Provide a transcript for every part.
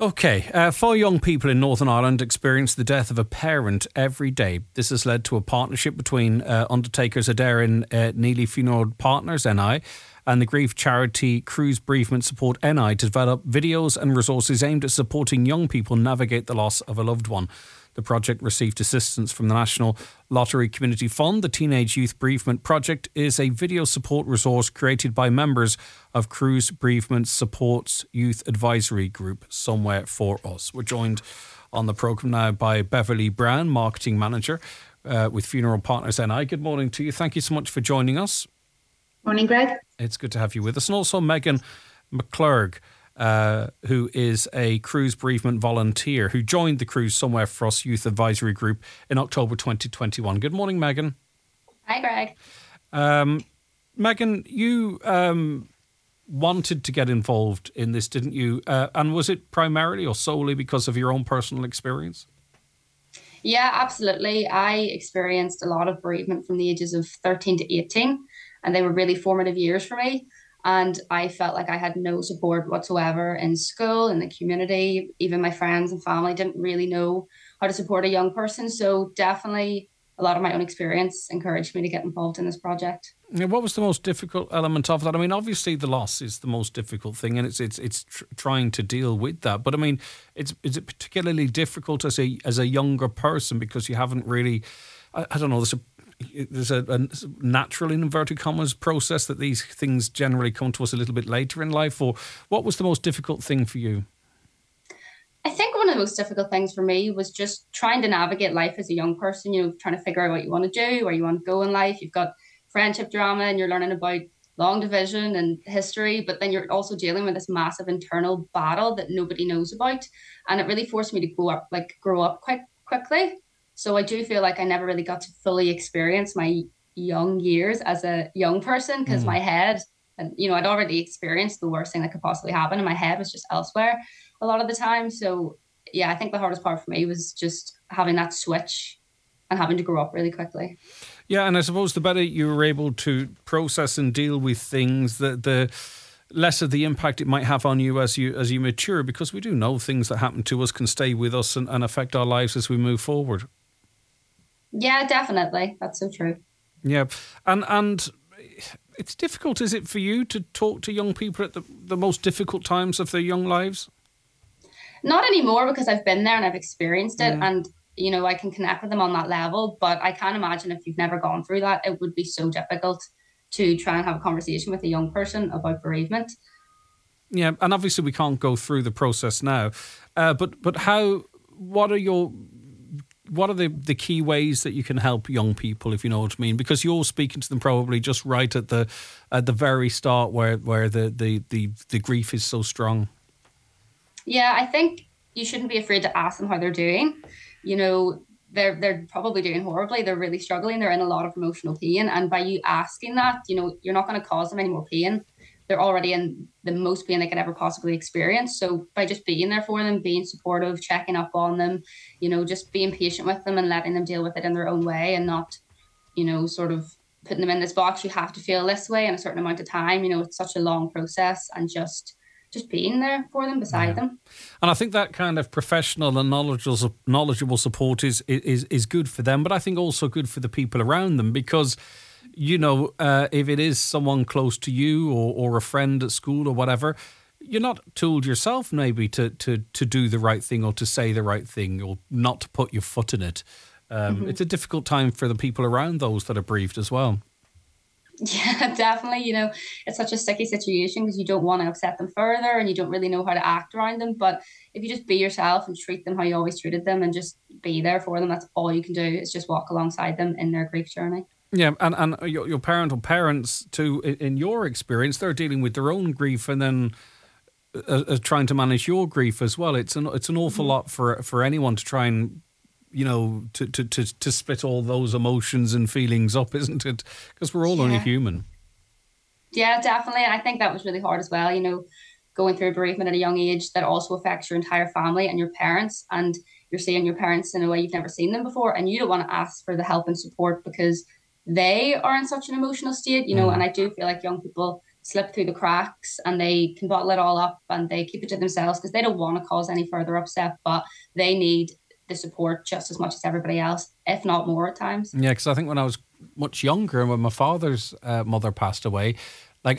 Okay, 4 young people in Northern Ireland experience the death of a parent every day. This has led to a partnership between Undertakers Adair Neely Funeral Partners NI and the grief charity Cruise Bereavement Support NI to develop videos and resources aimed at supporting young people navigate the loss of a loved one. The project received assistance from the National Lottery Community Fund. The Teenage Youth Bereavement Project is a video support resource created by members of Cruise Bereavement Support's Youth Advisory Group, Somewhere for Us. We're joined on the programme now by Beverly Brown, Marketing Manager with Funeral Partners NI. Good morning to you. Thank you so much for joining us. Morning, Greg. It's good to have you with us. And also Megan McClurg, who is a Cruise bereavement volunteer who joined the Cruise Somewhere for Us Youth Advisory Group in October 2021. Good morning, Megan. Hi, Greg. Megan, you wanted to get involved in this, didn't you? And was it primarily or solely because of your own personal experience? Yeah, absolutely. I experienced a lot of bereavement from the ages of 13 to 18, and they were really formative years for me. And I felt like I had no support whatsoever in school, in the community. Even my friends and family didn't really know how to support a young person. So definitely a lot of my own experience encouraged me to get involved in this project. Yeah, what was the most difficult element of that? I mean, obviously the loss is the most difficult thing, and it's trying to deal with that. But I mean, is it particularly difficult as a younger person because you haven't really, I don't know, there's a natural, in inverted commas, process that these things generally come to us a little bit later in life? Or what was the most difficult thing for you? I think one of the most difficult things for me was just trying to navigate life as a young person, trying to figure out what you want to do, where you want to go in life. You've got friendship drama and you're learning about long division and history, but then you're also dealing with this massive internal battle that nobody knows about. And it really forced me to grow up quite quickly. So I do feel like I never really got to fully experience my young years as a young person because my head, and I'd already experienced the worst thing that could possibly happen, and my head was just elsewhere a lot of the time. So yeah, I think the hardest part for me was just having that switch and having to grow up really quickly. Yeah, and I suppose the better you were able to process and deal with things, the less of the impact it might have on you as you mature, because we do know things that happen to us can stay with us and affect our lives as we move forward. Yeah, definitely. That's so true. Yeah, and it's difficult, is it, for you to talk to young people at the most difficult times of their young lives? Not anymore because I've been there and I've experienced it, and I can connect with them on that level. But I can't imagine if you've never gone through that, it would be so difficult to try and have a conversation with a young person about bereavement. Yeah, and obviously we can't go through the process now, but how? What are the key ways that you can help young people, if you know what I mean? Because you're speaking to them probably just right at the very start where the grief is so strong. Yeah, I think you shouldn't be afraid to ask them how they're doing. They're probably doing horribly. They're really struggling. They're in a lot of emotional pain, and by you asking that, you're not going to cause them any more pain. They're already in the most pain they could ever possibly experience. So by just being there for them, being supportive, checking up on them, just being patient with them and letting them deal with it in their own way, and not, sort of putting them in this box. You have to feel this way in a certain amount of time. It's such a long process, and just being there for them, beside them. And I think that kind of professional and knowledgeable support is good for them, but I think also good for the people around them, because if it is someone close to you or a friend at school or whatever, you're not told yourself maybe to do the right thing or to say the right thing or not to put your foot in it. It's a difficult time for the people around those that are bereaved as well. Yeah, definitely. It's such a sticky situation because you don't want to upset them further and you don't really know how to act around them. But if you just be yourself and treat them how you always treated them and just be there for them, that's all you can do, is just walk alongside them in their grief journey. Yeah, and your parent or parents too, in your experience, they're dealing with their own grief and then trying to manage your grief as well. It's an awful lot for anyone to try and to split all those emotions and feelings up, isn't it? Because we're all only human. Yeah, definitely. And I think that was really hard as well. Going through bereavement at a young age that also affects your entire family and your parents, and you're seeing your parents in a way you've never seen them before, and you don't want to ask for the help and support because they are in such an emotional state, and I do feel like young people slip through the cracks, and they can bottle it all up and they keep it to themselves because they don't want to cause any further upset, but they need the support just as much as everybody else, if not more at times. Yeah, because I think when I was much younger, when my father's mother passed away, like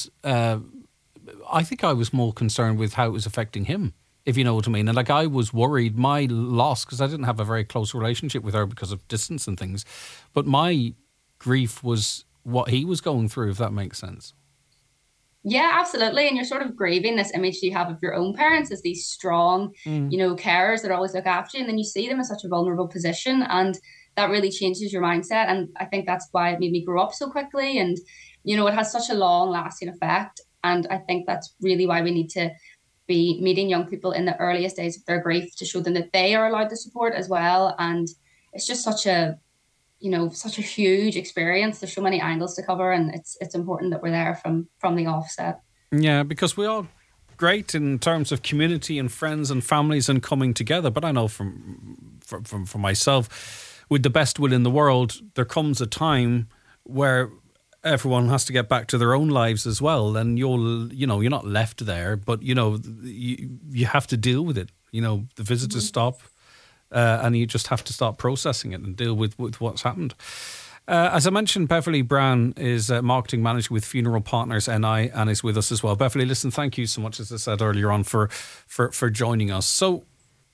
I think I was more concerned with how it was affecting him, if you know what I mean. And like I was worried my loss, because I didn't have a very close relationship with her because of distance and things, but my grief was what he was going through, if that makes sense. Yeah, absolutely. And you're sort of grieving this image you have of your own parents as these strong, carers that always look after you. And then you see them in such a vulnerable position. And that really changes your mindset. And I think that's why it made me grow up so quickly. And, it has such a long lasting effect. And I think that's really why we need to be meeting young people in the earliest days of their grief to show them that they are allowed the support as well. And it's just such a huge experience. There's so many angles to cover, and it's important that we're there from the offset. Yeah, because we are great in terms of community and friends and families and coming together. But I know from myself, with the best will in the world, there comes a time where everyone has to get back to their own lives as well. And you're not left there, but you have to deal with it. The visitors stop. And you just have to start processing it and deal with what's happened. As I mentioned, Beverly Brown is marketing manager with Funeral Partners NI and is with us as well. Beverly, listen, thank you so much, as I said earlier on, for joining us. So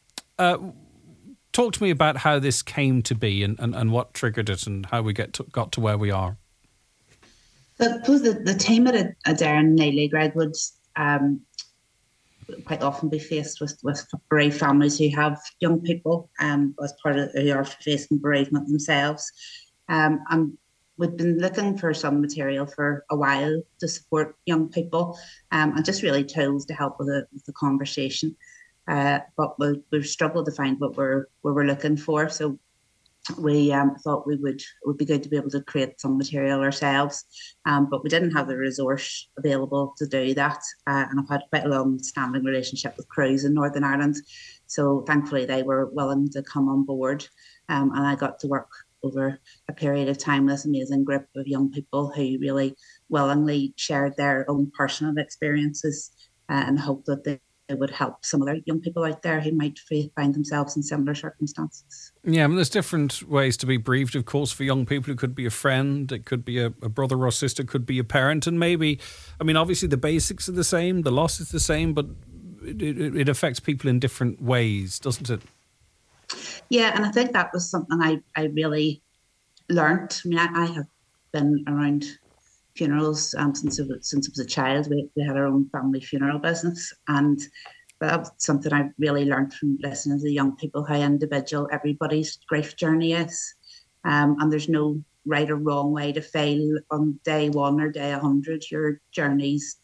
talk to me about how this came to be and what triggered it and how we got to where we are. The team at Adare and Neely, Greg, would quite often be faced with bereaved families who have young people as part of who are facing bereavement themselves. And we've been looking for some material for a while to support young people and just really tools to help with the conversation. But we've struggled to find what we're looking for. So we thought it would be good to be able to create some material ourselves, but we didn't have the resource available to do that. And I've had quite a long-standing relationship with Cruse in Northern Ireland, so thankfully they were willing to come on board, and I got to work over a period of time with this amazing group of young people who really willingly shared their own personal experiences and hope that they would help some other young people out there who might find themselves in similar circumstances. Yeah, I mean, there's different ways to be bereaved, of course, for young people. It could be a friend, it could be a brother or sister, it could be a parent. And maybe, I mean, obviously the basics are the same, the loss is the same, but it affects people in different ways, doesn't it? Yeah, and I think that was something I really learnt. I mean, I have been around funerals since I was a child. We had our own family funeral business, and that was something I really learned from listening to the young people, how individual everybody's grief journey is, and there's no right or wrong way to feel on day 1 or day 100. Your journey's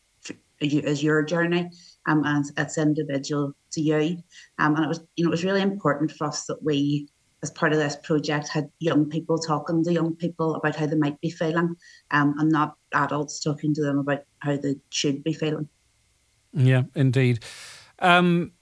is your journey, and it's individual to you, and it was really important for us that we, as part of this project, had young people talking to young people about how they might be feeling, and not adults talking to them about how they should be feeling. Yeah, indeed. And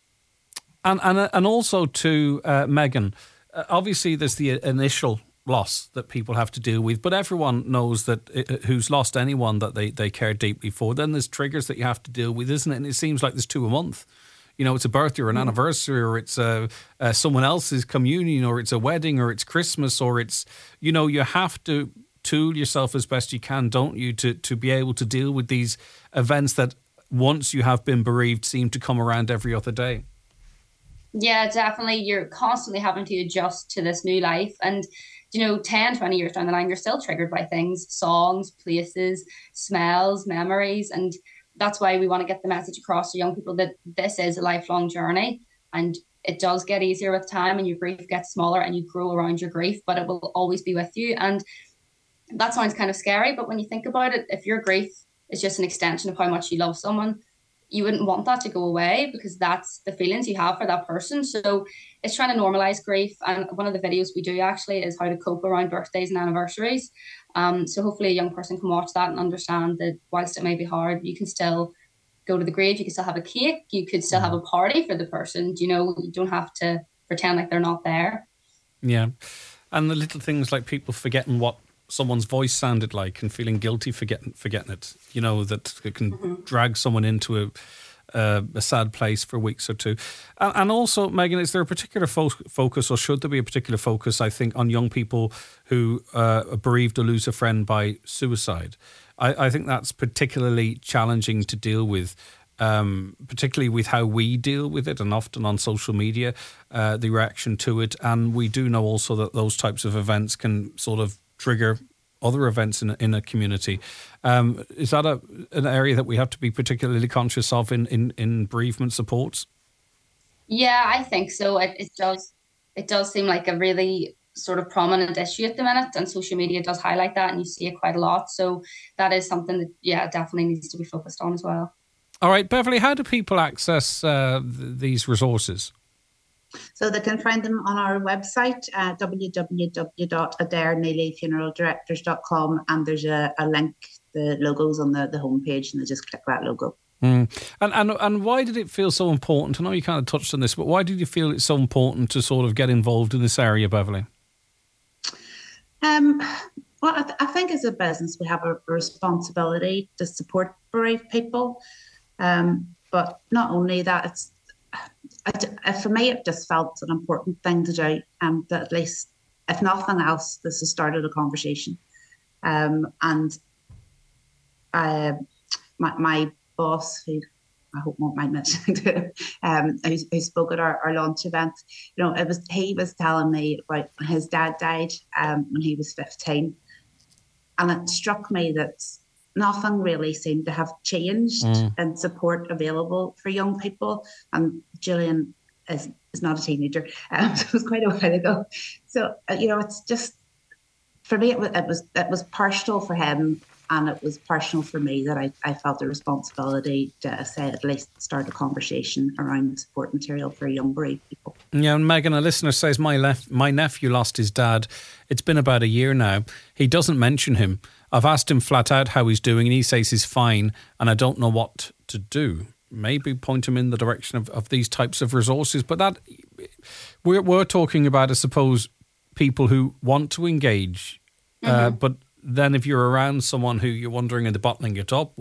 also to Megan, obviously there's the initial loss that people have to deal with, but everyone knows that who's lost anyone that they care deeply for. Then there's triggers that you have to deal with, isn't it? And it seems like there's 2 a month. It's a birthday or an anniversary, or it's someone else's communion, or it's a wedding, or it's Christmas, or it's, you have to tool yourself as best you can, don't you, to be able to deal with these events that, once you have been bereaved, seem to come around every other day. Yeah, definitely. You're constantly having to adjust to this new life. And, 10, 20 years down the line, you're still triggered by things, songs, places, smells, memories. And that's why we want to get the message across to young people that this is a lifelong journey, and it does get easier with time, and your grief gets smaller and you grow around your grief, but it will always be with you. And that sounds kind of scary, but when you think about it, if your grief is just an extension of how much you love someone, you wouldn't want that to go away, because that's the feelings you have for that person. So it's trying to normalize grief. And one of the videos we do actually is how to cope around birthdays and anniversaries. So hopefully a young person can watch that and understand that whilst it may be hard, you can still go to the grave, you can still have a cake, you could still have a party for the person. You don't have to pretend like they're not there. Yeah. And the little things like people forgetting what someone's voice sounded like and feeling guilty for forgetting it. You know, that it can drag someone into a sad place for weeks or two. And also, Megan, is there a particular focus, or should there be a particular focus, I think, on young people who are bereaved or lose a friend by suicide? I think that's particularly challenging to deal with, particularly with how we deal with it, and often on social media, the reaction to it. And we do know also that those types of events can sort of trigger other events in a community. Is that an area that we have to be particularly conscious of in bereavement supports? Yeah, I think so. It does seem like a really sort of prominent issue at the minute, and social media does highlight that, and you see it quite a lot. So that is something that, yeah, definitely needs to be focused on as well. All right, Beverly, how do people access these resources? So they can find them on our website, www.adairneelyfuneraldirectors.com, and there's a link, the logo's on the homepage, and they just click that logo. And why did it feel so important? I know you kind of touched on this, but why did you feel it's so important to sort of get involved in this area, Beverly? Well, I think as a business, we have a responsibility to support bereaved people. But not only that, for me, it just felt an important thing to do. That at least, if nothing else, this has started a conversation. And my boss, who I hope won't mind mentioning to who spoke at our launch event, you know, he was telling me about when his dad died when he was 15, and it struck me that nothing really seemed to have changed in support available for young people. And Julian is not a teenager, so it was quite a while ago. So you know, it's just, for me, it was personal for him, and it was personal for me that I felt a responsibility to say, at least start a conversation around support material for young bereaved people. Yeah, and Megan, a listener says, my nephew lost his dad. It's been about a year now. He doesn't mention him. I've asked him flat out how he's doing, and he says he's fine, and I don't know what to do. Maybe point him in the direction of these types of resources. But that we're talking about, I suppose, people who want to engage, but then if you're around someone who you're wondering, are they bottling it up?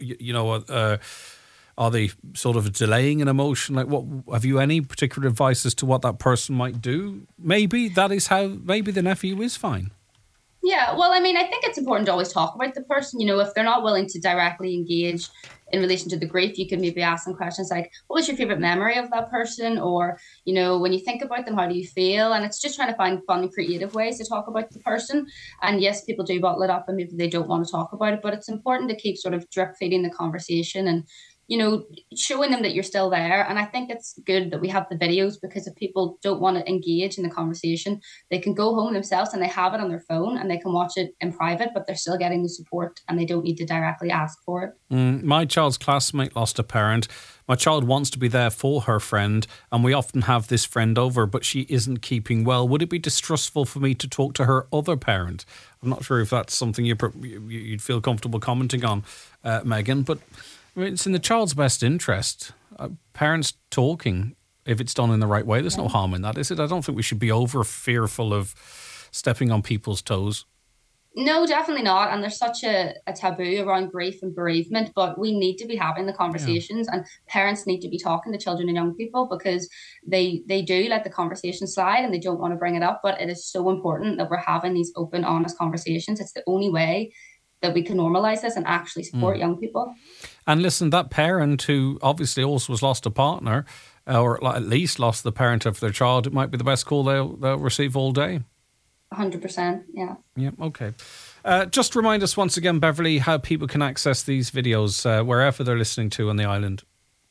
Are they sort of delaying an emotion? Like, what have you any particular advice as to what that person might do? Maybe the nephew is fine. Yeah, well, I mean, I think it's important to always talk about the person. You know, if they're not willing to directly engage in relation to the grief, you can maybe ask them questions like, what was your favorite memory of that person? Or, you know, when you think about them, how do you feel? And it's just trying to find fun and creative ways to talk about the person. And yes, people do bottle it up and maybe they don't want to talk about it, but it's important to keep sort of drip feeding the conversation and, you know, showing them that you're still there. And I think it's good that we have the videos, because if people don't want to engage in the conversation, they can go home themselves and they have it on their phone and they can watch it in private, but they're still getting the support and they don't need to directly ask for it. My child's classmate lost a parent. My child wants to be there for her friend, and we often have this friend over, but she isn't keeping well. Would it be distrustful for me to talk to her other parent? I'm not sure if that's something you'd feel comfortable commenting on, Megan, but I mean, it's in the child's best interest. Parents talking, if it's done in the right way, there's no harm in that, is it? I don't think we should be over fearful of stepping on people's toes. No, definitely not. And there's such a taboo around grief and bereavement, but we need to be having the conversations, and parents need to be talking to children and young people, because they do let the conversation slide and they don't want to bring it up. But it is so important that we're having these open, honest conversations. It's the only way that we can normalise this and actually support young people. And listen, that parent who obviously also has lost a partner, or at least lost the parent of their child, it might be the best call they'll receive all day. 100%, yeah. Yeah, okay. Just remind us once again, Beverly, how people can access these videos wherever they're listening to on the island.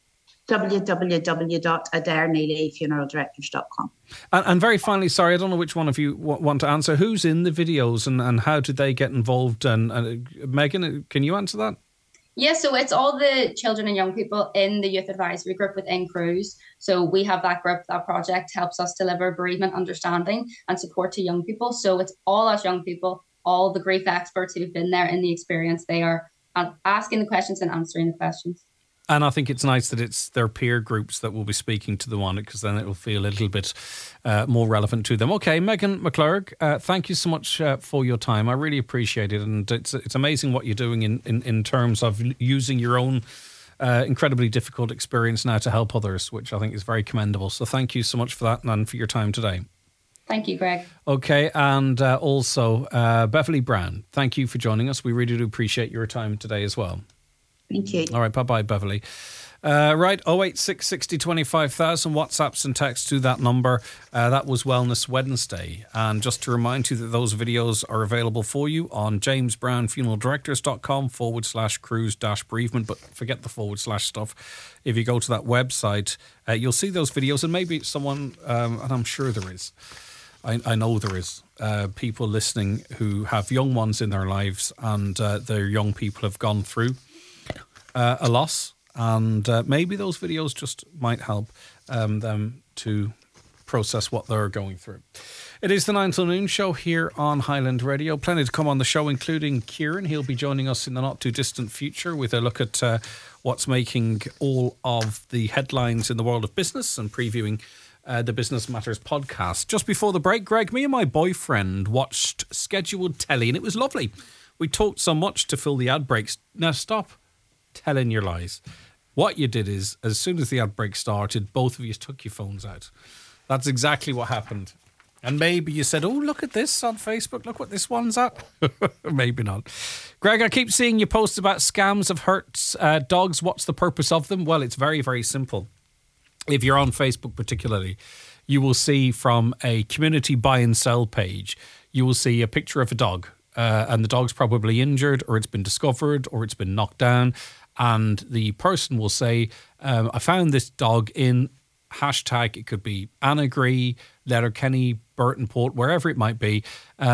www.adairneelyfuneraldirectors.com. And very finally, sorry, I don't know which one of you want to answer. Who's in the videos and how did they get involved? And Megan, can you answer that? Yeah, so it's all the children and young people in the youth advisory group within Cruise. So we have that group. That project helps us deliver bereavement understanding and support to young people. So it's all us young people, all the grief experts who've been there in the experience. They are asking the questions and answering the questions. And I think it's nice that it's their peer groups that will be speaking to them on it, because then it will feel a little bit more relevant to them. Okay, Megan McClurg, thank you so much for your time. I really appreciate it. And it's amazing what you're doing in terms of using your own incredibly difficult experience now to help others, which I think is very commendable. So thank you so much for that and for your time today. Thank you, Greg. Okay, and also Beverly Brown, thank you for joining us. We really do appreciate your time today as well. Thank you. All right, bye-bye, Beverly. Right, 086 60 25,000 WhatsApps and texts to that number. That was Wellness Wednesday. And just to remind you that those videos are available for you on jamesbrownfuneraldirectors.com/cruise-bereavement. But forget the / stuff. If you go to that website, you'll see those videos. And maybe someone, and I'm sure there is, I know there is, people listening who have young ones in their lives, and their young people have gone through a loss, and maybe those videos just might help them to process what they're going through. It is the 9 till noon show here on Highland Radio. Plenty to come on the show, including Kieran. He'll be joining us in the not too distant future with a look at what's making all of the headlines in the world of business and previewing the Business Matters podcast. Just before the break, Greg, me and my boyfriend watched scheduled telly, and it was lovely. We talked so much to fill the ad breaks. Now stop telling your lies. What you did is, as soon as the ad break started, both of you took your phones out. That's exactly what happened. And maybe you said, oh, look at this on Facebook. Look what this one's at. Maybe not. Greg, I keep seeing you post about scams of hurt dogs. What's the purpose of them? Well, it's very, very simple. If you're on Facebook particularly, you will see from a community buy and sell page, you will see a picture of a dog. And the dog's probably injured, or it's been discovered, or it's been knocked down. And the person will say, I found this dog in hashtag, it could be Annagree, Letterkenny, Burton Port, wherever it might be.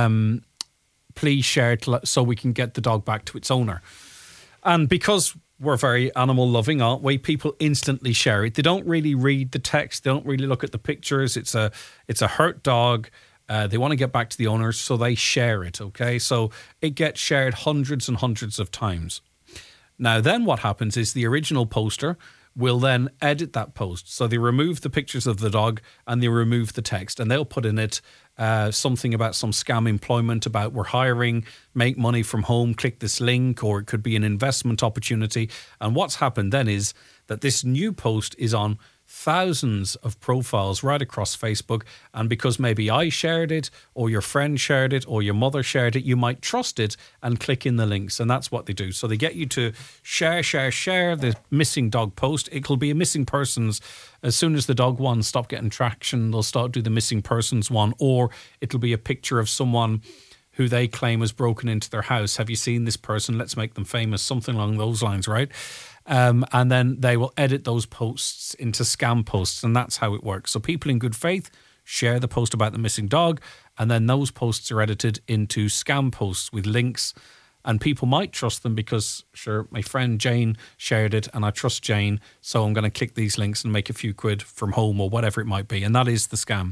Please share it so we can get the dog back to its owner. And because we're very animal loving, aren't we? People instantly share it. They don't really read the text. They don't really look at the pictures. It's a hurt dog. They want to get back to the owners, so they share it, okay? So it gets shared hundreds and hundreds of times. Now, then what happens is the original poster will then edit that post. So they remove the pictures of the dog and they remove the text, and they'll put in it something about some scam employment, about we're hiring, make money from home, click this link, or it could be an investment opportunity. And what's happened then is that this new post is on thousands of profiles right across Facebook, and because maybe I shared it, or your friend shared it, or your mother shared it, you might trust it and click in the links, and that's what they do. So they get you to share the missing dog post. It'll be a missing persons. As soon as the dog one stop getting traction, they'll start do the missing persons one, or it'll be a picture of someone who they claim has broken into their house. Have you seen this person? Let's make them famous. Something along those lines, right? And then they will edit those posts into scam posts, and that's how it works. So people in good faith share the post about the missing dog, and then those posts are edited into scam posts with links, and people might trust them because, sure, my friend Jane shared it, and I trust Jane, so I'm going to click these links and make a few quid from home or whatever it might be, and that is the scam.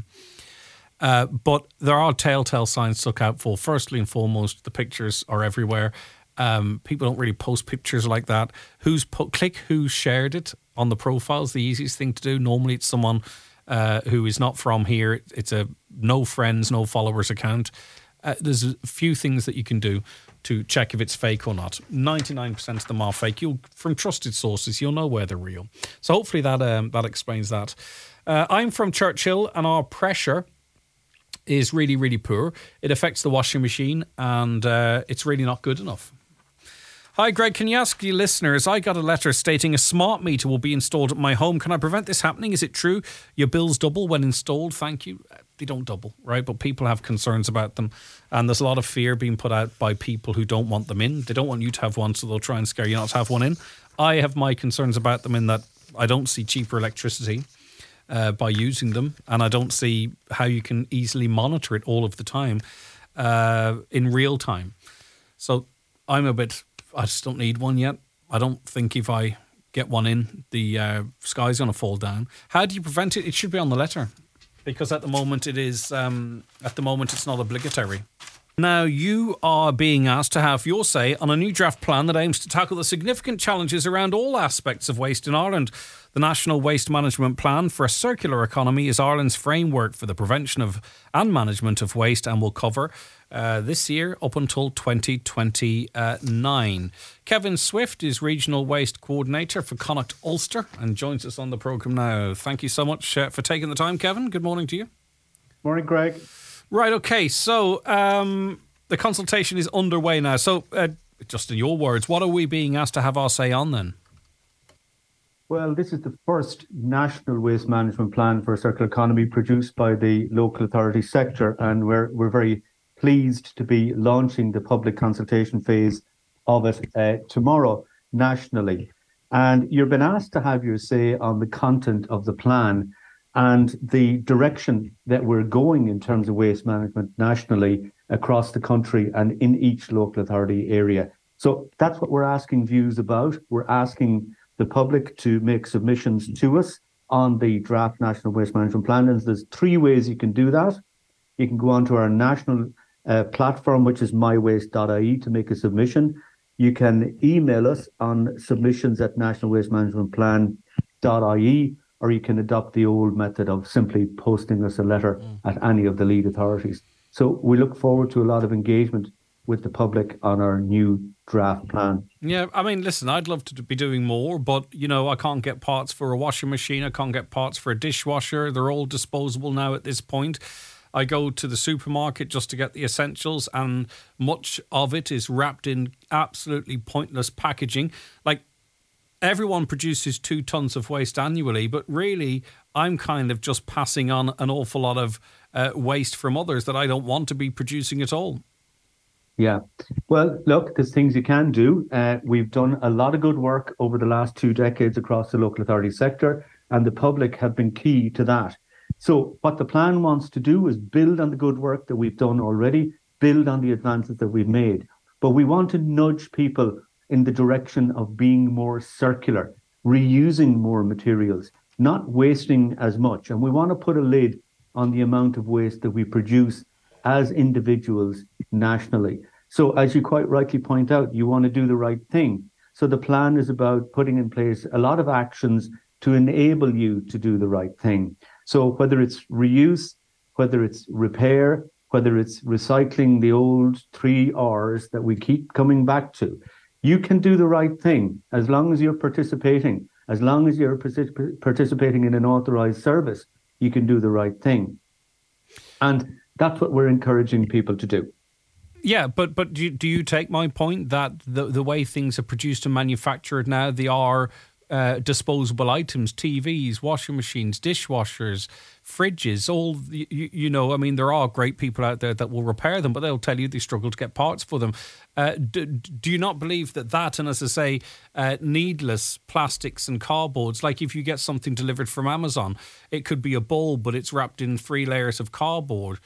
But there are telltale signs to look out for. Firstly and foremost, the pictures are everywhere. People don't really post pictures like that. Click who shared it on the profiles, the easiest thing to do. Normally it's someone who is not from here. It's a no friends, no followers account. There's a few things that you can do to check if it's fake or not. 99% of them are fake. From trusted sources, you'll know where they're real. So hopefully that explains that. I'm from Churchill, and our pressure is really, really poor. It affects the washing machine, and it's really not good enough. Hi, Greg, can you ask the listeners, I got a letter stating a smart meter will be installed at my home. Can I prevent this happening? Is it true your bills double when installed? Thank you. They don't double, right? But people have concerns about them. And there's a lot of fear being put out by people who don't want them in. They don't want you to have one, so they'll try and scare you not to have one in. I have my concerns about them in that I don't see cheaper electricity by using them. And I don't see how you can easily monitor it all of the time in real time. So I just don't need one yet. I don't think if I get one in, the sky's going to fall down. How do you prevent it? It should be on the letter, because at the moment it's not obligatory. Now, you are being asked to have your say on a new draft plan that aims to tackle the significant challenges around all aspects of waste in Ireland. The National Waste Management Plan for a Circular Economy is Ireland's framework for the prevention of and management of waste and will cover this year up until 2029. Kevin Swift is Regional Waste Coordinator for Connacht Ulster and joins us on the programme now. Thank you so much for taking the time, Kevin. Good morning to you. Morning, Greg. Right, okay, so the consultation is underway now. So, just in your words, what are we being asked to have our say on then? Well, this is the first national waste management plan for a circular economy produced by the local authority sector, and we're very pleased to be launching the public consultation phase of it tomorrow nationally. And you've been asked to have your say on the content of the plan and the direction that we're going in terms of waste management nationally across the country and in each local authority area. So that's what we're asking views about. We're asking the public to make submissions to us on the draft National Waste Management Plan. And there's 3 ways you can do that. You can go onto our national platform, which is mywaste.ie, to make a submission. You can email us on submissions@nationalwastemanagementplan.ie, or you can adopt the old method of simply posting us a letter at any of the lead authorities. So we look forward to a lot of engagement with the public on our new draft plan. Yeah, I mean, listen, I'd love to be doing more, but, you know, I can't get parts for a washing machine. I can't get parts for a dishwasher. They're all disposable now at this point. I go to the supermarket just to get the essentials, and much of it is wrapped in absolutely pointless packaging. Like, everyone produces 2 tons of waste annually, but really I'm kind of just passing on an awful lot of waste from others that I don't want to be producing at all. Yeah. Well, look, there's things you can do. We've done a lot of good work over the last 2 decades across the local authority sector, and the public have been key to that. So what the plan wants to do is build on the good work that we've done already, build on the advances that we've made. But we want to nudge people in the direction of being more circular, reusing more materials, not wasting as much. And we want to put a lid on the amount of waste that we produce as individuals nationally. So as you quite rightly point out, you want to do the right thing. So the plan is about putting in place a lot of actions to enable you to do the right thing. So whether it's reuse, whether it's repair, whether it's recycling the old 3 R's that we keep coming back to, you can do the right thing as long as you're participating. As long as you're participating in an authorized service, you can do the right thing. And that's what we're encouraging people to do. Yeah, but do you take my point that the way things are produced and manufactured now, they are disposable items, TVs, washing machines, dishwashers, fridges, all, you know, I mean, there are great people out there that will repair them, but they'll tell you they struggle to get parts for them. Do you not believe that, and as I say, needless plastics and cardboards, like if you get something delivered from Amazon, it could be a bulb, but it's wrapped in 3 layers of cardboard,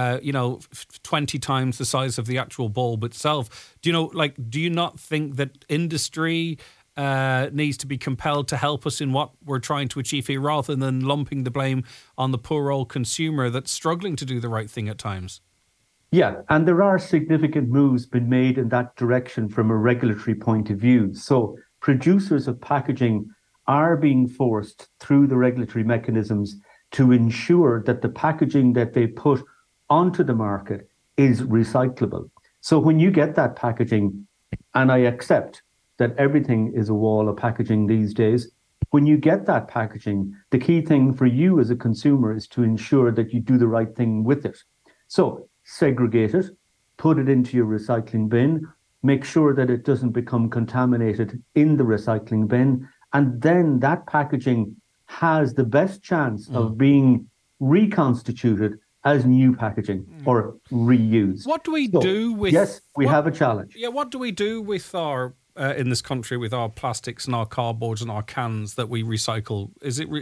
20 times the size of the actual bulb itself. Do you not think that industry needs to be compelled to help us in what we're trying to achieve here, rather than lumping the blame on the poor old consumer that's struggling to do the right thing at times? Yeah, and there are significant moves been made in that direction from a regulatory point of view. So producers of packaging are being forced through the regulatory mechanisms to ensure that the packaging that they put onto the market is recyclable. So when you get that packaging, and I accept that everything is a wall of packaging these days, when you get that packaging, the key thing for you as a consumer is to ensure that you do the right thing with it. So segregate it, put it into your recycling bin, make sure that it doesn't become contaminated in the recycling bin, and then that packaging has the best chance of being reconstituted as new packaging or reused. What do we do with... Yes, we have a challenge. Yeah, what do we do with our... in this country, with our plastics and our cardboards and our cans that we recycle? Is it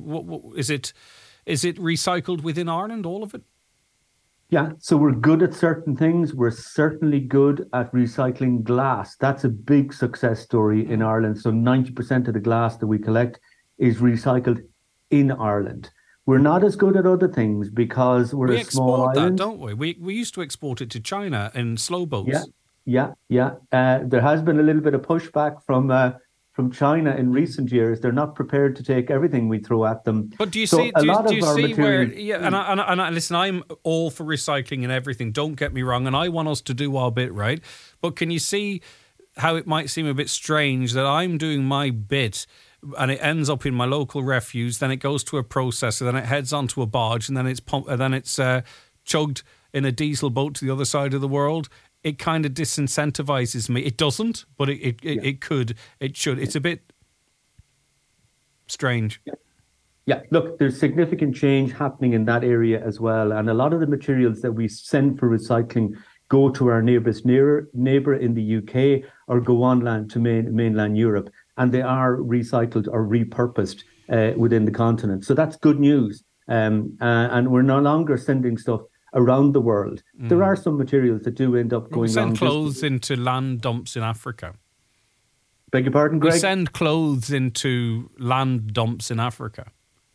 recycled within Ireland, all of it? Yeah, so we're good at certain things. We're certainly good at recycling glass. That's a big success story in Ireland. So 90% of the glass that we collect is recycled in Ireland. We're not as good at other things because we're We a small export that, island. don't we? We used to export it to China in slow boats. Yeah. There has been a little bit of pushback from China in recent years. They're not prepared to take everything we throw at them. But do you So see? a Do you, lot do of you our see where? material. Yeah, and listen, I'm all for recycling and everything. Don't get me wrong, and I want us to do our bit, right? But can you see how it might seem a bit strange that I'm doing my bit, and it ends up in my local refuse, then it goes to a processor, then it heads onto a barge, and then it's chugged in a diesel boat to the other side of the world. It kind of disincentivizes me. It doesn't, but it could. It should. It's a bit strange. Yeah, look, there's significant change happening in that area as well. And a lot of the materials that we send for recycling go to our neighbour in the UK or go on land to mainland Europe. And they are recycled or repurposed within the continent. So that's good news. And we're no longer sending stuff around the world. There are some materials that do end up going. We send clothes into land dumps in Africa. Beg your pardon, Greg? We send clothes into land dumps in Africa.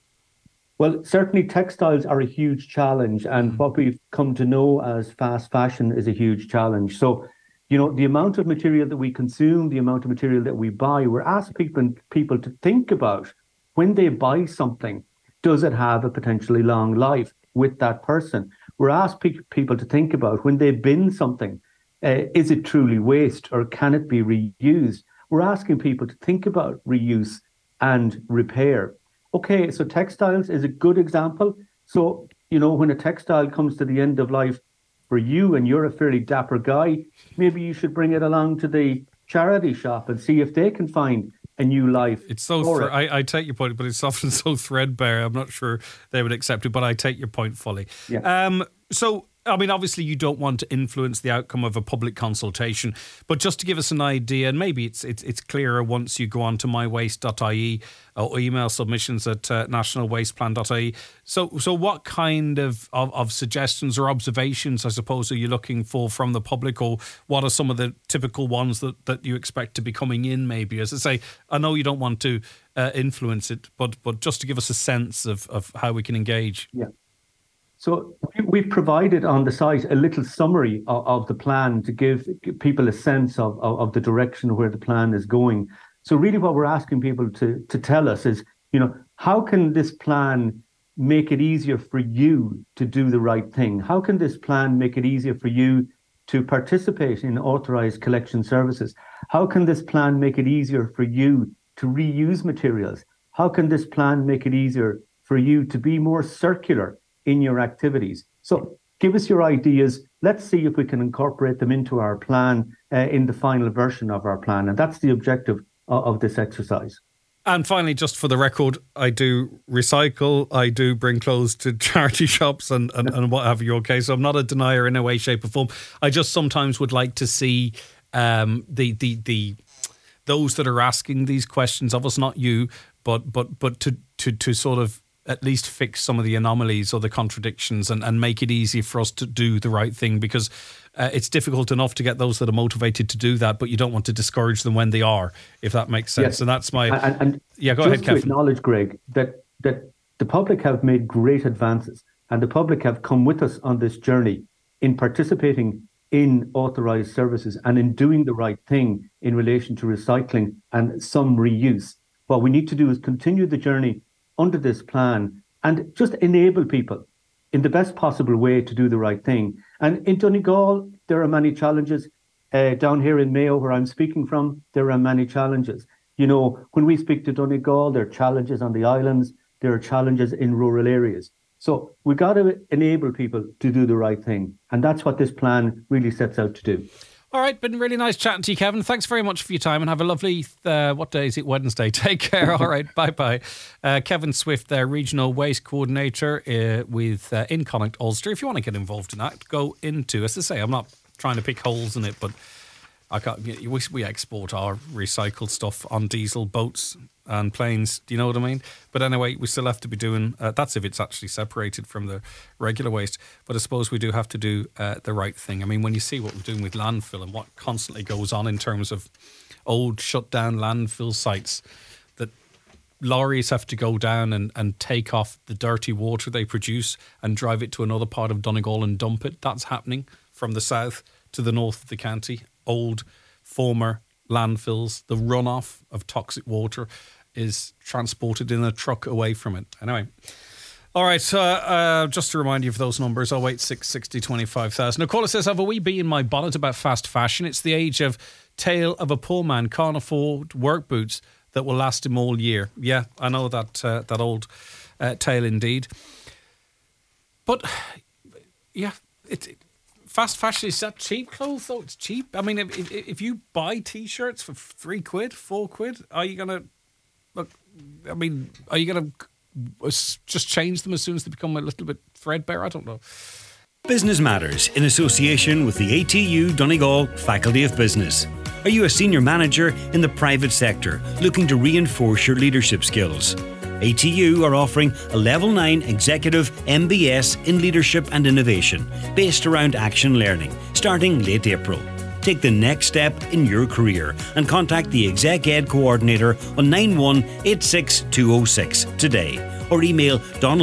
Well, certainly textiles are a huge challenge, and what we've come to know as fast fashion is a huge challenge. So, the amount of material that we consume, the amount of material that we buy, we're asking people to think about when they buy something, does it have a potentially long life with that person? We're asking people to think about when they bin something, is it truly waste or can it be reused? We're asking people to think about reuse and repair. Okay, so textiles is a good example. So, when a textile comes to the end of life for you and you're a fairly dapper guy, maybe you should bring it along to the charity shop and see if they can find a new life. It's so I take your point, but it's often so threadbare. I'm not sure they would accept it, but I take your point fully. Yeah. So, I mean, obviously you don't want to influence the outcome of a public consultation, but just to give us an idea, and maybe it's clearer once you go on to mywaste.ie or email submissions at nationalwasteplan.ie. So what kind of suggestions or observations, I suppose, are you looking for from the public, or what are some of the typical ones that you expect to be coming in, maybe? As I say, I know you don't want to influence it, but just to give us a sense of how we can engage. Yeah. So we've provided on the site a little summary of the plan to give people a sense of the direction where the plan is going. So really what we're asking people to tell us is, how can this plan make it easier for you to do the right thing? How can this plan make it easier for you to participate in authorized collection services? How can this plan make it easier for you to reuse materials? How can this plan make it easier for you to be more circular in your activities? So give us your ideas. Let's see if we can incorporate them into our plan in the final version of our plan. And that's the objective of this exercise. And finally, just for the record, I do recycle. I do bring clothes to charity shops and what have you. Okay, so I'm not a denier in a way, shape or form. I just sometimes would like to see the those that are asking these questions of us, not you, but to sort of at least fix some of the anomalies or the contradictions and make it easy for us to do the right thing, because it's difficult enough to get those that are motivated to do that, but you don't want to discourage them when they are, if that makes sense. Yes. And that's my... Yeah, go ahead, Kevin. Just to acknowledge, Greg, that the public have made great advances and the public have come with us on this journey in participating in authorised services and in doing the right thing in relation to recycling and some reuse. What we need to do is continue the journey under this plan and just enable people in the best possible way to do the right thing. And in Donegal, there are many challenges. Down here in Mayo, where I'm speaking from, there are many challenges. When we speak to Donegal, there are challenges on the islands, there are challenges in rural areas. So we've got to enable people to do the right thing. And that's what this plan really sets out to do. All right, been really nice chatting to you, Kevin. Thanks very much for your time and have a lovely, what day is it? Wednesday. Take care. All right, bye-bye. Kevin Swift there, Regional Waste Coordinator with in Connacht Ulster. If you want to get involved in that, go into, as I say, I'm not trying to pick holes in it, but we export our recycled stuff on diesel boats and planes. Do you know what I mean? But anyway, we still have to be doing, that's if it's actually separated from the regular waste. But I suppose we do have to do the right thing. I mean, when you see what we're doing with landfill and what constantly goes on in terms of old shut down landfill sites that lorries have to go down and take off the dirty water they produce and drive it to another part of Donegal and dump it. That's happening from the south to the north of the county. Old, former landfills. The runoff of toxic water is transported in a truck away from it. Anyway. All right, just to remind you of those numbers, 086 60 25,000. Now, caller says, I have a wee bee in my bonnet about fast fashion. It's the age of tale of a poor man can't afford work boots that will last him all year. Yeah, I know that old tale indeed. But, yeah, fast fashion, is that cheap clothes, though? It's cheap. I mean, if you buy T-shirts for £3, £4, are you going to just change them as soon as they become a little bit threadbare? I don't know. Business Matters in association with the ATU Donegal Faculty of Business. Are you a senior manager in the private sector looking to reinforce your leadership skills? ATU are offering a Level 9 Executive MBS in Leadership and Innovation based around action learning starting late April. Take the next step in your career and contact the Exec Ed Coordinator on 9186206 today or email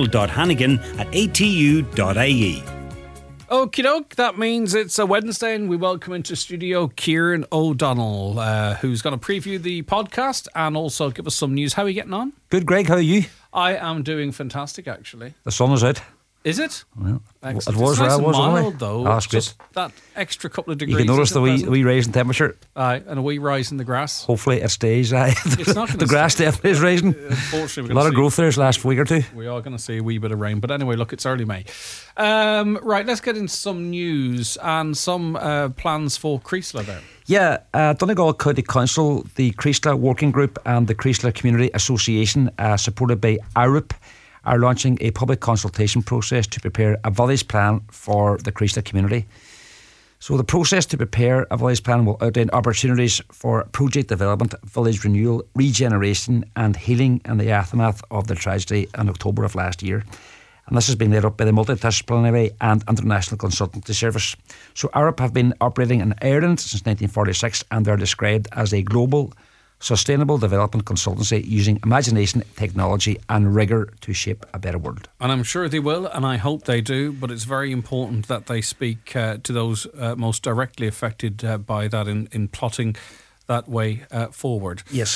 donald.hannigan@atu.ie. Okie doke, that means it's a Wednesday and we welcome into studio Kieran O'Donnell, who's going to preview the podcast and also give us some news. How are you getting on? Good, Greg. How are you? I am doing fantastic, actually. The sun is out. Is it? Well, excellent. it was nice and was mild, though. Oh, that's just that extra couple of degrees. You can notice the wee rise in temperature. Aye, and a wee rise in the grass. Hopefully it stays. It's not the grass definitely is rising. Unfortunately, a lot of growth there this last week or two. We are going to see a wee bit of rain. But anyway, look, it's early May. Right, let's get into some news and some plans for Creeslough there. Yeah, Donegal County Council, the Creeslough Working Group and the Creeslough Community Association, supported by IRUP, are launching a public consultation process to prepare a village plan for the Creeslough community. So the process to prepare a village plan will outline opportunities for project development, village renewal, regeneration and healing in the aftermath of the tragedy in October of last year. And this has been led up by the Multidisciplinary and International Consultancy Service. So IRUP have been operating in Ireland since 1946 and they're described as a global sustainable development consultancy using imagination, technology and rigour to shape a better world. And I'm sure they will, and I hope they do, but it's very important that they speak to those most directly affected by that in plotting that way forward. Yes.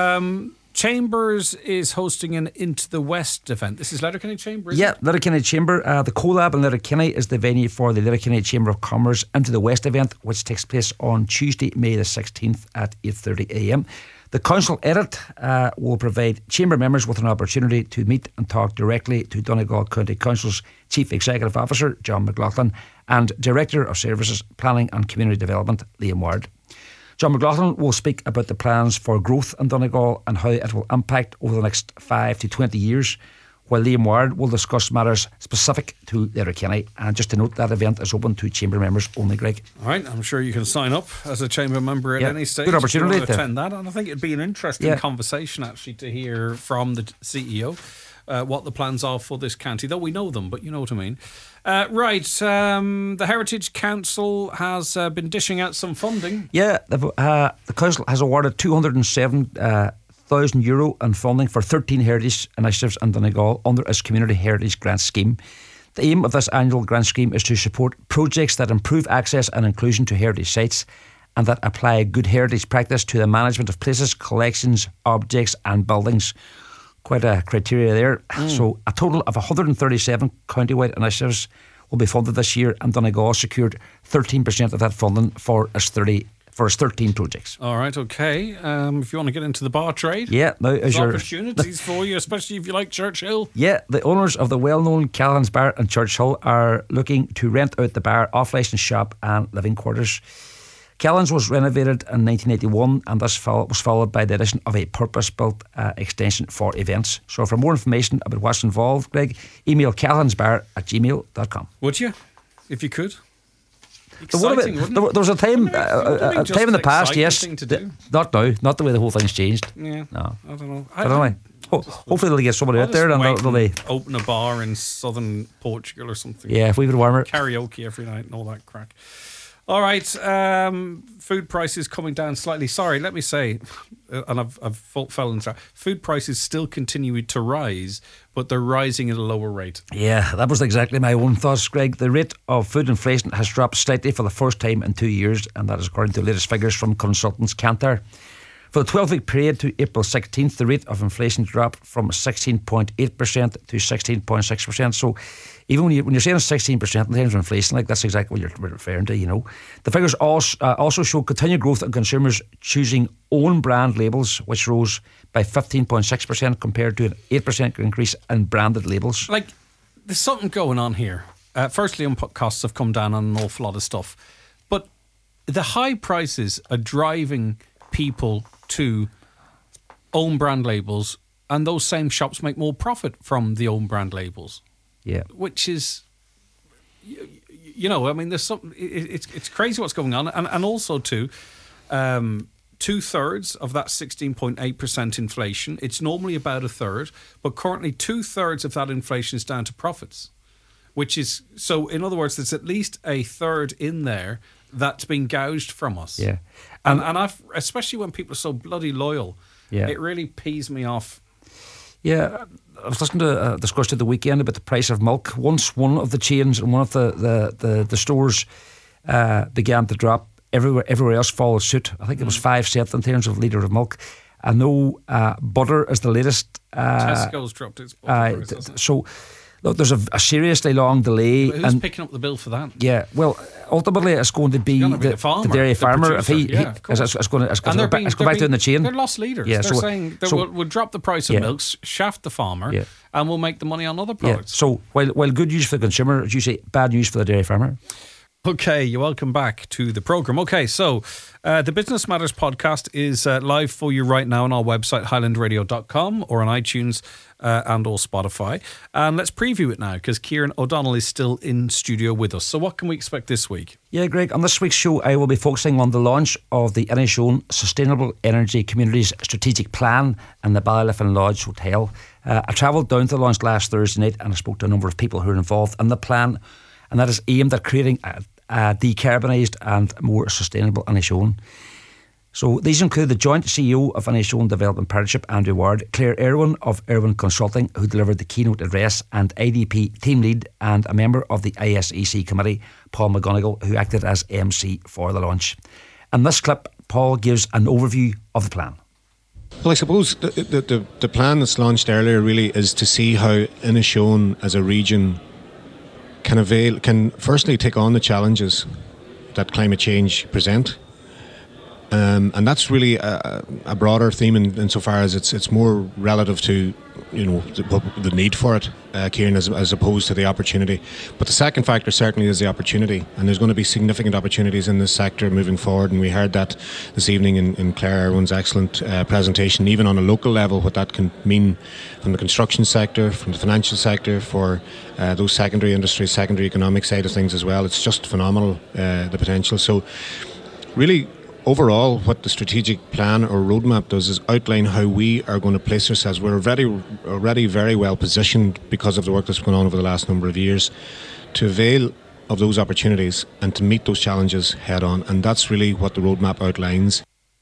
Chambers is hosting an Into the West event. This is Letterkenny Chamber, isn't it? Letterkenny Chamber. The CoLab in Letterkenny is the venue for the Letterkenny Chamber of Commerce Into the West event, which takes place on Tuesday, May the 16th at 8:30am. The council edit will provide chamber members with an opportunity to meet and talk directly to Donegal County Council's Chief Executive Officer, John McLaughlin, and Director of Services, Planning and Community Development, Liam Ward. John McLaughlin will speak about the plans for growth in Donegal and how it will impact over the next 5 to 20 years, while Liam Ward will discuss matters specific to Letterkenny. And just to note, that event is open to chamber members only, Greg. All right, I'm sure you can sign up as a chamber member at any stage. Good opportunity to attend that, and I think it'd be an interesting conversation actually to hear from the CEO what the plans are for this county, though we know them, but you know what I mean. The Heritage Council has been dishing out some funding. Yeah, the council has awarded €207,000 in funding for 13 heritage initiatives in Donegal under its Community Heritage Grant Scheme. The aim of this annual grant scheme is to support projects that improve access and inclusion to heritage sites and that apply good heritage practice to the management of places, collections, objects and buildings. Quite a criteria there. So a total of 137 county-wide initiatives will be funded this year, and Donegal secured 13% of that funding for its 13 projects. All right, okay. If you want to get into the bar trade, now there's opportunities for you, especially if you like Churchill. Yeah, the owners of the well-known Callahan's Bar in Churchill are looking to rent out the bar, off-licence shop and living quarters. Callahan's was renovated in 1981 and this was followed by the addition of a purpose-built extension for events. So for more information about what's involved, Greg, email callahansbar@gmail.com. Would you? If you could? Exciting, there was a time, a time in the past, yes. Not now, not the way the whole thing's changed. Yeah, no. I don't know. But anyway, hopefully they'll get somebody out there and they'll open a bar in southern Portugal or something. Yeah, if we were warmer. Karaoke every night and all that crack. All right, food prices coming down slightly. Sorry, let me say, and I've fell into that. Food prices still continue to rise, but they're rising at a lower rate. Yeah, that was exactly my own thoughts, Greg. The rate of food inflation has dropped slightly for the first time in 2 years, and that is according to the latest figures from consultants Kantar. For the 12-week period to April 16th, the rate of inflation dropped from 16.8% to 16.6%. So even when you're saying 16% in terms of inflation, like that's exactly what you're referring to, you know. The figures also show continued growth in consumers choosing own brand labels, which rose by 15.6% compared to an 8% increase in branded labels. Like, there's something going on here. Firstly, input costs have come down on an awful lot of stuff. But the high prices are driving people to own brand labels, and those same shops make more profit from the own brand labels. Yeah, which is, you know, I mean, there's something. It's crazy what's going on, and also too, 2/3 of that 16.8% inflation. It's normally about a third, but currently 2/3 of that inflation is down to profits, which is so. In other words, there's at least a third in there that's been gouged from us. Yeah, and I've, especially when people are so bloody loyal. Yeah, it really pees me off. Yeah, I was listening to a discussion at the weekend about the price of milk. Once one of the chains and one of the stores began to drop, everywhere else followed suit. I think it was 5 cents in terms of a litre of milk. I know butter is the latest. Tesco's dropped its butter. So look, there's a seriously long delay. Who's picking up the bill for that? Yeah, well, ultimately it's going to be the dairy farmer. If it's going to go back down the chain. They're loss leaders. Yeah, they're saying we'll drop the price of milk, shaft the farmer, and we'll make the money on other products. Yeah. So while good news for the consumer, as you say, bad news for the dairy farmer. Okay, you're welcome back to the programme. Okay, so the Business Matters podcast is live for you right now on our website, highlandradio.com, or on iTunes and or Spotify. And let's preview it now, because Kieran O'Donnell is still in studio with us. So what can we expect this week? Yeah, Greg, on this week's show, I will be focusing on the launch of the Inishowen Sustainable Energy Communities Strategic Plan and the Ballyliffin Lodge Hotel. I travelled down to the launch last Thursday night, and I spoke to a number of people who are involved in the plan, and that is aimed at creating a decarbonised and more sustainable Inishowen. So these include the joint CEO of Inishowen Development Partnership, Andrew Ward, Claire Irwin of Irwin Consulting, who delivered the keynote address, and IDP team lead and a member of the ISEC committee, Paul McGonigal, who acted as MC for the launch. In this clip, Paul gives an overview of the plan. Well, I suppose the plan that's launched earlier really is to see how Inishowen as a region can firstly take on the challenges that climate change present, and that's really a broader theme insofar as it's more relative to, you know, the need for it, Kieran, as opposed to the opportunity. But the second factor certainly is the opportunity, and there's going to be significant opportunities in this sector moving forward, and we heard that this evening in Claire Irwin's excellent presentation, even on a local level, what that can mean from the construction sector, from the financial sector, for those secondary industries, secondary economic side of things as well. It's just phenomenal, the potential. So really, overall, what the strategic plan or roadmap does is outline how we are going to place ourselves. We're already very well positioned because of the work that's gone on over the last number of years to avail of those opportunities and to meet those challenges head on. And that's really what the roadmap outlines.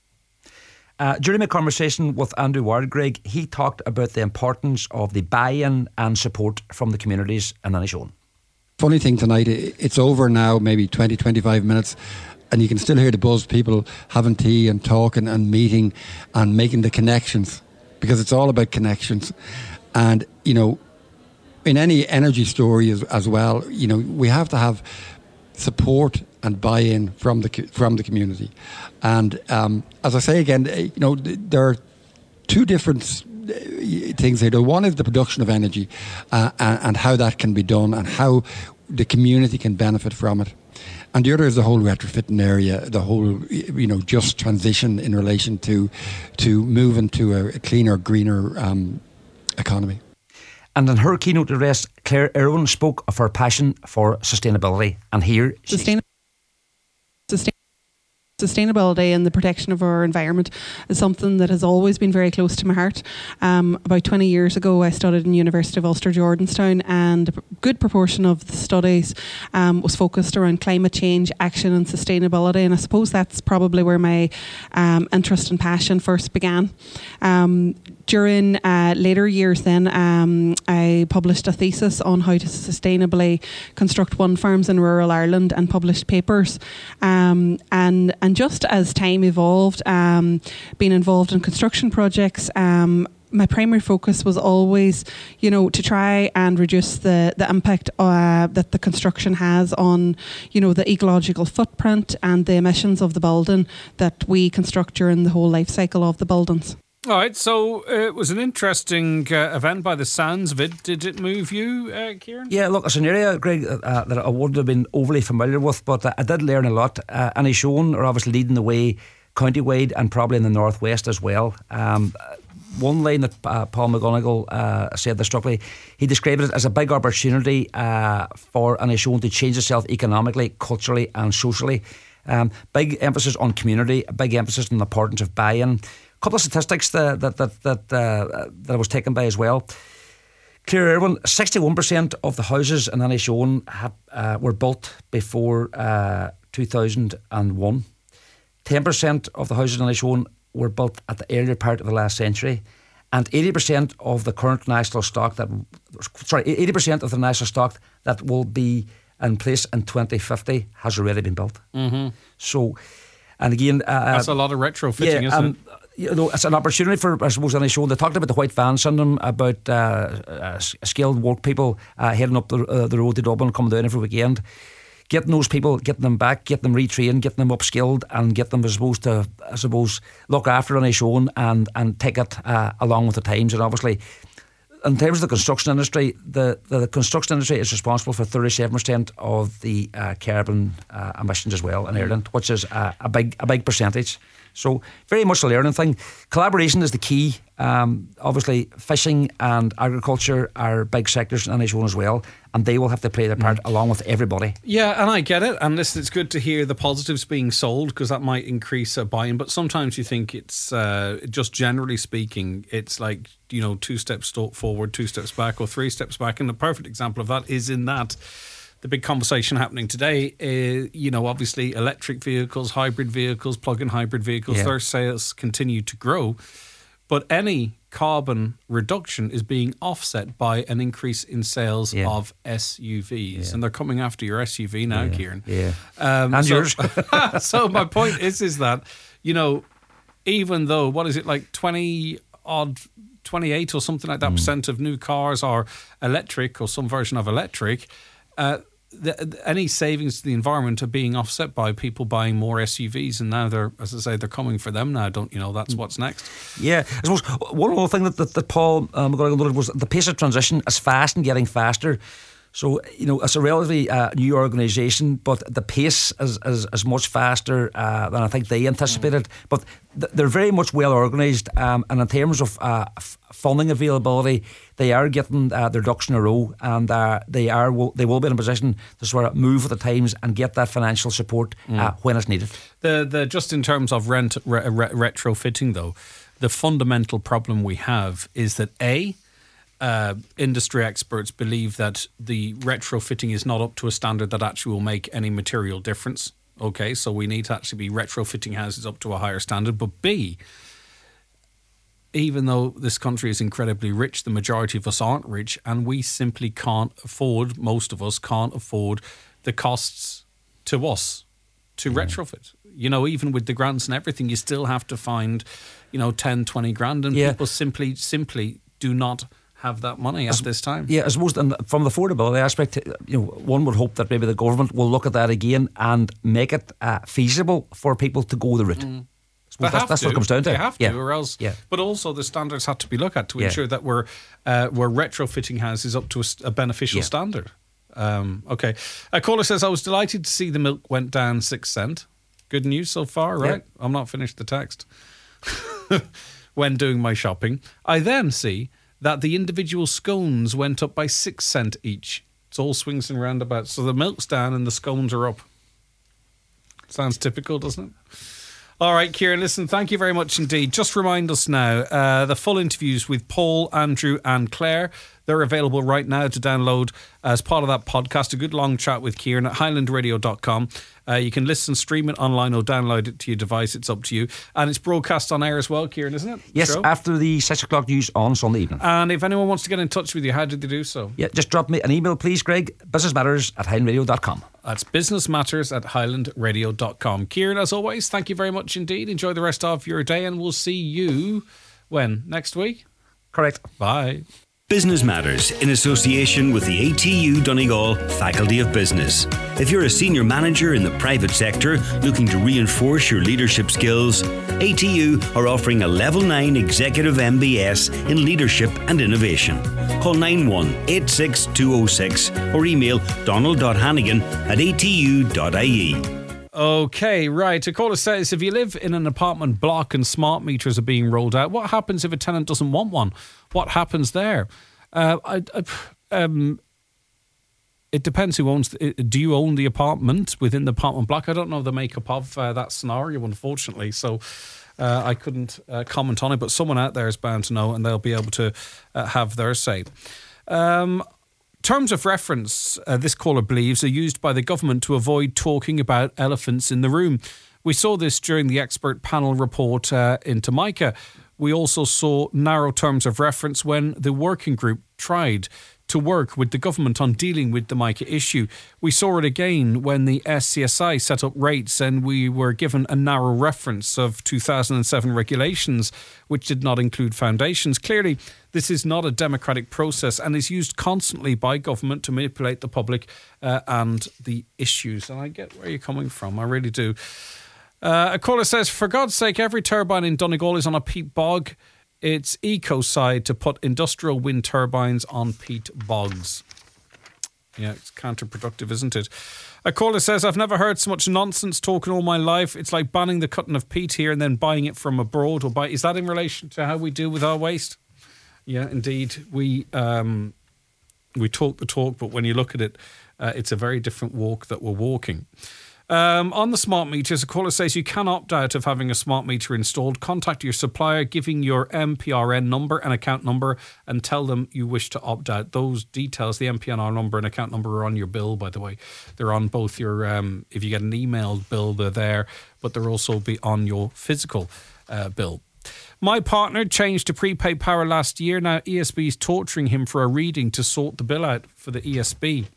During my conversation with Andrew Ward, Greg, he talked about the importance of the buy-in and support from the communities in Inishowen. Funny thing tonight, it's over now, maybe 20, 25 minutes. And you can still hear the buzz, people having tea and talking and meeting and making the connections, because it's all about connections. And, you know, in any energy story as well, you know, we have to have support and buy-in from the community. And as I say again, you know, there are two different things here. One is the production of energy and how that can be done and how the community can benefit from it. And the other is the whole retrofitting area, the whole, you know, just transition in relation to move into a cleaner, greener economy. And in her keynote address, Claire Irwin spoke of her passion for sustainability. And here Sustainability and the protection of our environment is something that has always been very close to my heart. About 20 years ago, I studied in the University of Ulster Jordanstown, and a good proportion of the studies was focused around climate change, action and sustainability, and I suppose that's probably where my interest and passion first began. During later years then, I published a thesis on how to sustainably construct wind farms in rural Ireland and published papers. And just as time evolved, being involved in construction projects, my primary focus was always, to try and reduce the impact that the construction has on, the ecological footprint and the emissions of the building that we construct during the whole life cycle of the buildings. All right, so it was an interesting event by the sounds of it. Did it move you, Kieran? Yeah, look, it's an area, Greg, that I wouldn't have been overly familiar with, but I did learn a lot. Inishowen are obviously leading the way county-wide and probably in the northwest as well. One line that Paul McGonigal said that struck me, he described it as a big opportunity for Inishowen to change itself economically, culturally and socially. Big emphasis on community, a big emphasis on the importance of buy-in. A couple of statistics that I was taken by as well. Claire Irwin, 61% of the houses in Inishowen were built before 2001. 10% of the houses in Inishowen were built at the earlier part of the last century, and 80% of the current national stock 80% of the national stock that will be in place in 2050 has already been built. Mm-hmm. So, and again, that's a lot of retrofitting, isn't it? It's an opportunity for, I suppose, Inishowen. They talked about the white van syndrome, about skilled work people heading up the road to Dublin, coming down every weekend. Getting those people, getting them back, getting them retrained, getting them upskilled, and get them, I suppose, look after Inishowen and take it along with the times. And obviously, in terms of the construction industry, the construction industry is responsible for 37% of the carbon emissions as well in Ireland, which is a big percentage. So very much a learning thing. Collaboration is the key. Obviously, fishing and agriculture are big sectors in Inishowen as well, and they will have to play their part along with everybody. Yeah, and I get it. And listen, it's good to hear the positives being sold because that might increase buy-in. But sometimes you think it's just generally speaking, it's like 2 steps forward, 2 steps back, or 3 steps back. And the perfect example of that is in that. The big conversation happening today is, obviously electric vehicles, hybrid vehicles, plug-in hybrid vehicles, their sales continue to grow. But any carbon reduction is being offset by an increase in sales of SUVs. And they're coming after your SUV now, Kieran. Yeah. And yours. So my point is that, even though, what is it, like 28 or something like that percent of new cars are electric or some version of electric, any savings to the environment are being offset by people buying more SUVs, and now they're coming for them now. Don't you know that's what's next? Yeah, I suppose one other thing that Paul McGonigal noted was the pace of transition is fast and getting faster. So, it's a relatively new organisation, but the pace is much faster than I think they anticipated. But they're very much well organised, and in terms of funding availability, they are getting their ducks in a row, and they will be in a position to sort of move with the times and get that financial support when it's needed. The just in terms of retrofitting, though, the fundamental problem we have is that industry experts believe that the retrofitting is not up to a standard that actually will make any material difference. Okay, so we need to actually be retrofitting houses up to a higher standard. But B, even though this country is incredibly rich, the majority of us aren't rich, and we simply can't afford, most of us can't afford the costs to us to retrofit. Even with the grants and everything, you still have to find, 10, 20 grand, and people simply do not have that money at this time. Yeah, I suppose from the affordability aspect, one would hope that maybe the government will look at that again and make it feasible for people to go the route. That's what it comes down to. They have to, or else. Yeah. But also the standards have to be looked at to ensure that we're retrofitting houses up to a beneficial standard. Okay. A caller says, I was delighted to see the milk went down 6 cents. Good news so far, right? Yeah. I'm not finished the text. When doing my shopping, I then see that the individual scones went up by 6 cents each. It's all swings and roundabouts. So the milk's down and the scones are up. Sounds typical, doesn't it? All right, Kieran, listen, thank you very much indeed. Just remind us now, the full interviews with Paul, Andrew and Claire, they're available right now to download as part of that podcast. A good long chat with Kieran at highlandradio.com. You can listen, stream it online or download it to your device. It's up to you. And it's broadcast on air as well, Kieran, isn't it? Yes, Show? After the 6 o'clock news on Sunday evening. And if anyone wants to get in touch with you, how did they do so? Yeah, just drop me an email, please, Greg. businessmatters@highlandradio.com. That's businessmatters@highlandradio.com. Kieran, as always, thank you very much indeed. Enjoy the rest of your day, and we'll see you when? Next week? Correct. Bye. Business Matters in association with the ATU Donegal Faculty of Business. If you're a senior manager in the private sector looking to reinforce your leadership skills, ATU are offering a Level 9 Executive MBS in Leadership and Innovation. Call 9186206 or email donald.hannigan@atu.ie. Okay, right. A caller says, if you live in an apartment block and smart meters are being rolled out, what happens if a tenant doesn't want one? What happens there? It depends who owns it. Do you own the apartment within the apartment block? I don't know the makeup of that scenario, unfortunately, so I couldn't comment on it, but someone out there is bound to know and they'll be able to have their say. Terms of reference, this caller believes, are used by the government to avoid talking about elephants in the room. We saw this during the expert panel report into MICA. We also saw narrow terms of reference when the working group tried to work with the government on dealing with the MICA issue. We saw it again when the SCSI set up rates and we were given a narrow reference of 2007 regulations, which did not include foundations. Clearly, this is not a democratic process and is used constantly by government to manipulate the public and the issues. And I get where you're coming from. I really do. A caller says, for God's sake, every turbine in Donegal is on a peat bog. It's ecocide to put industrial wind turbines on peat bogs. Yeah, it's counterproductive, isn't it? A caller says, I've never heard so much nonsense talking all my life. It's like banning the cutting of peat here and then buying it from abroad. Is that in relation to how we deal with our waste? Yeah, indeed. We talk the talk, but when you look at it, it's a very different walk that we're walking. On the smart meters, a caller says you can opt out of having a smart meter installed. Contact your supplier, giving your MPRN number and account number, and tell them you wish to opt out. Those details, the MPNR number and account number, are on your bill, by the way. They're on both your, if you get an emailed bill, they're there, but they'll also be on your physical bill. My partner changed to prepaid power last year. Now ESB is torturing him for a reading to sort the bill out for the ESB.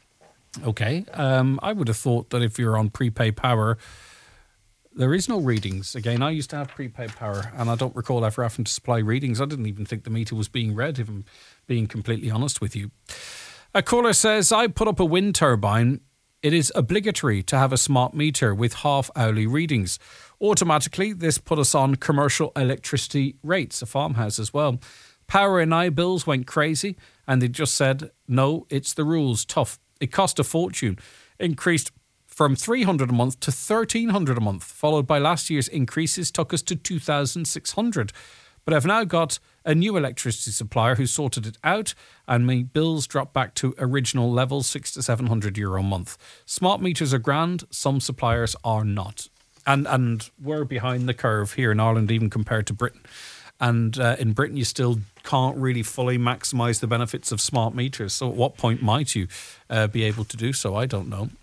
Okay, I would have thought that if you're on prepaid power, there is no readings. Again, I used to have prepaid power and I don't recall ever having to supply readings. I didn't even think the meter was being read, if I'm being completely honest with you. A caller says, I put up a wind turbine. It is obligatory to have a smart meter with half-hourly readings. Automatically, this put us on commercial electricity rates, a farmhouse as well. Power and I bills went crazy and they just said, no, it's the rules, tough. It cost a fortune, increased from $300 a month to $1,300 a month, followed by last year's increases took us to $2,600. But I've now got a new electricity supplier who sorted it out and my bills dropped back to original levels, €600 to €700 a month. Smart meters are grand, some suppliers are not. And we're behind the curve here in Ireland, even compared to Britain. And in Britain, you still can't really fully maximise the benefits of smart meters. So at what point might you be able to do so? I don't know.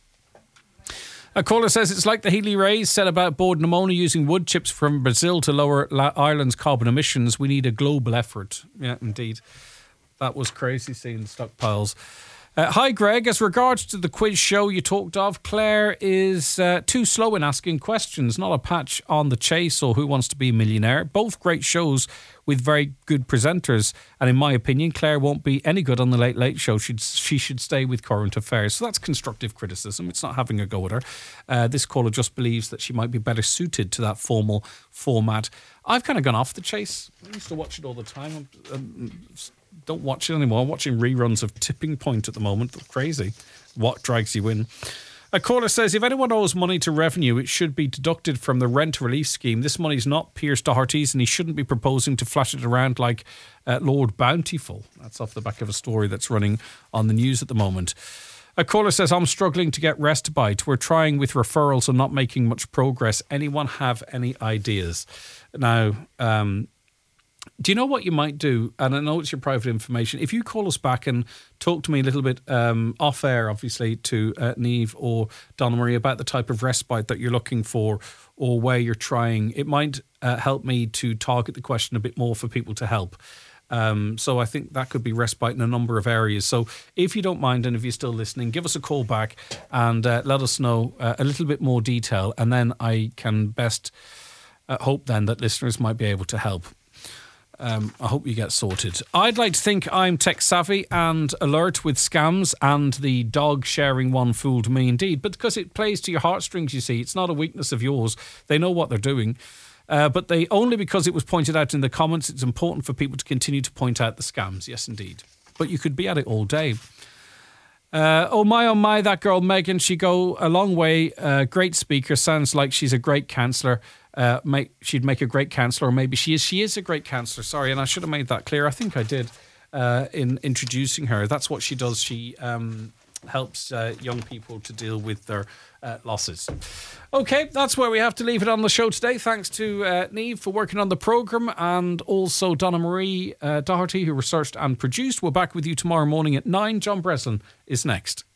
A caller says it's like the Healy Rays said about Bord na Móna using wood chips from Brazil to lower Ireland's carbon emissions. We need a global effort. Yeah, indeed. That was crazy seeing the stockpiles. Hi, Greg. As regards to the quiz show you talked of, Claire is too slow in asking questions, not a patch on The Chase or Who Wants to Be a Millionaire. Both great shows with very good presenters. And in my opinion, Claire won't be any good on The Late Late Show. She should stay with Current Affairs. So that's constructive criticism. It's not having a go at her. This caller just believes that she might be better suited to that formal format. I've kind of gone off The Chase. I used to watch it all the time. Don't watch it anymore. I'm watching reruns of Tipping Point at the moment. Crazy. What drags you in? A caller says, if anyone owes money to revenue, it should be deducted from the rent relief scheme. This money's not Piers Doherty's and he shouldn't be proposing to flash it around like Lord Bountiful. That's off the back of a story that's running on the news at the moment. A caller says, I'm struggling to get respite. We're trying with referrals and not making much progress. Anyone have any ideas? Now, do you know what you might do? And I know it's your private information. If you call us back and talk to me a little bit off air, obviously, to Niamh or Donna Marie about the type of respite that you're looking for or where you're trying, it might help me to target the question a bit more for people to help. So I think that could be respite in a number of areas. So if you don't mind, and if you're still listening, give us a call back and let us know a little bit more detail. And then I can best hope then that listeners might be able to help. I hope you get sorted. I'd like to think I'm tech savvy and alert with scams, and the dog sharing one fooled me indeed. But because it plays to your heartstrings, you see, it's not a weakness of yours. They know what they're doing. But they only because it was pointed out in the comments, it's important for people to continue to point out the scams. Yes, indeed. But you could be at it all day. Oh my, that girl Megan, she go a long way. Great speaker. Sounds like she's a great counsellor. She'd make a great counsellor, or maybe she is a great counsellor. Sorry, and I should have made that clear. I think I did in introducing her. That's what she does. She helps young people to deal with their losses. Okay, that's where we have to leave it on the show today. Thanks to Niamh for working on the programme, and also Donna Marie Doherty, who researched and produced. We're back with you tomorrow morning at 9. John Breslin is next.